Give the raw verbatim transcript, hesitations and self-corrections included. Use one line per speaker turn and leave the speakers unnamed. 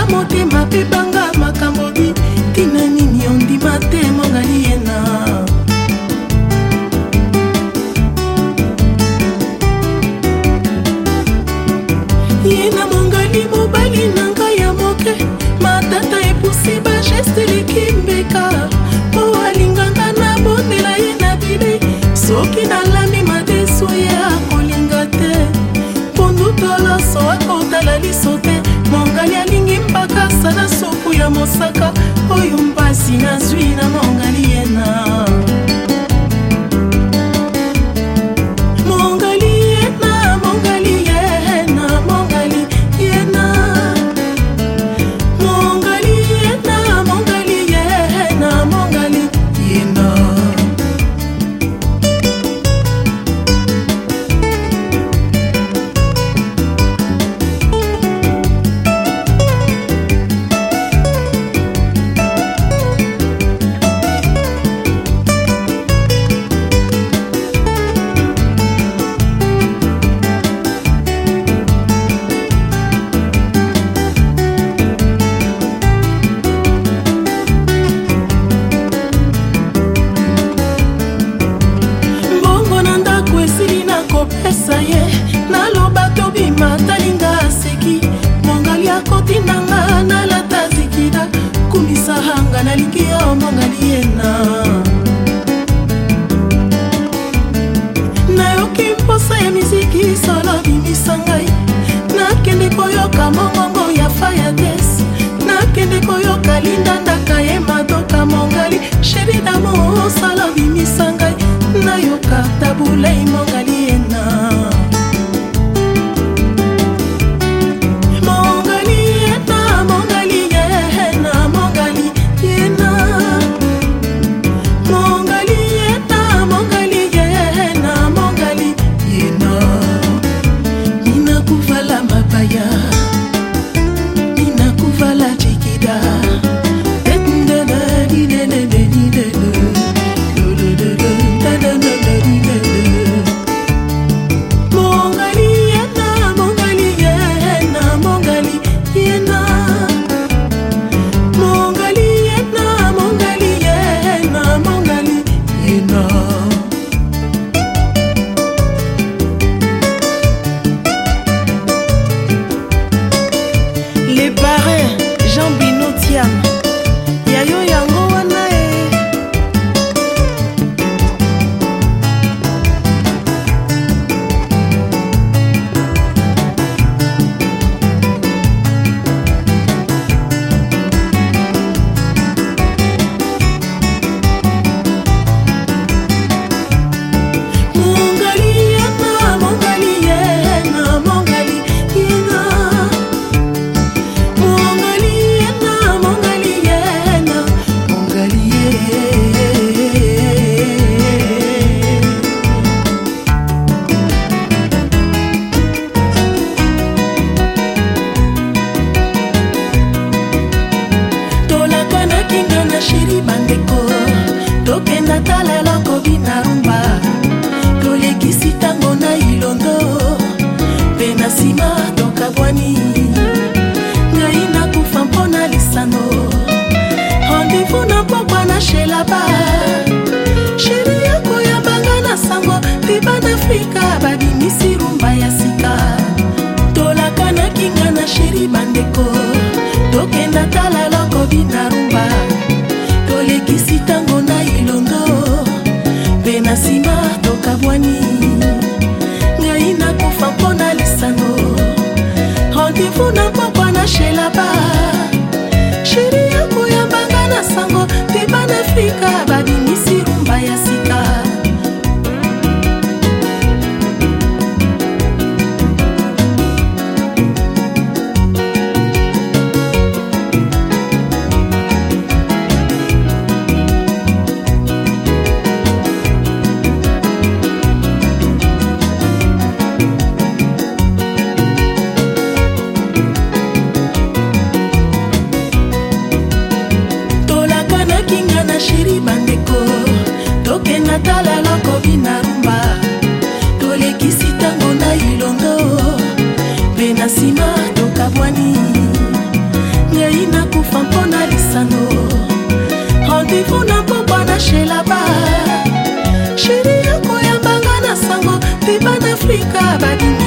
motema pe banga makambo bi tina nini ondima te mongali yena yena mongali mobali nanga ya moke matata epusi ba geste likimbeka po alinganga na bondela ye na bile soki nalami madeso ye akolinga te pondu toloso akotala liso te mongali alingi mpakasa na supu ya mosaka oyo mpasi nazwi na mongali yena mongali yena mongali yena mongali yena mongali yena mongali yena mongali yena kopesa ye naloba tobima talinga aseki mongali akoti nanga nalata zikida kumisa hanga nalingi yo mongali yena nayoki mposa ya miziki solo bimisa ngai nakende koyoka mongongo ya fayates nakende koyoka linda ndaka ye madoka mongali sheri damo solo bimisa ngai nayoka tabulei mongali yena mongali yena mongali yena mongali yena mongali yena mongali yena mongali yena ninakuvala mabaya ninakuvala chikida les parrains Jean Bino Tiam yayo yango wana e mongali yena mongali yena mongali yena mongali yena mongali yena mongali tolaka na kinga na shiri bandeko tokenda tala eloko binarumba tolekisi tango na ilondo mpe na nsima tokabwani ngai nakufa mpona lisano rendez-vous na pokwa na shelaba sheri yako yambanga na sango liba na afrika babimisi rumba ya sika tolaka na kinga na sheri bandeko tokenda tala eloko binarumba tolekisi tango na ilondo mpe na nsima tokabwani ngai nakufa mpona lisano rendez-vous na pokwa na shelaba sheri yako yambanga na sango liba na afrika babimisi rumba ya sika bika badinga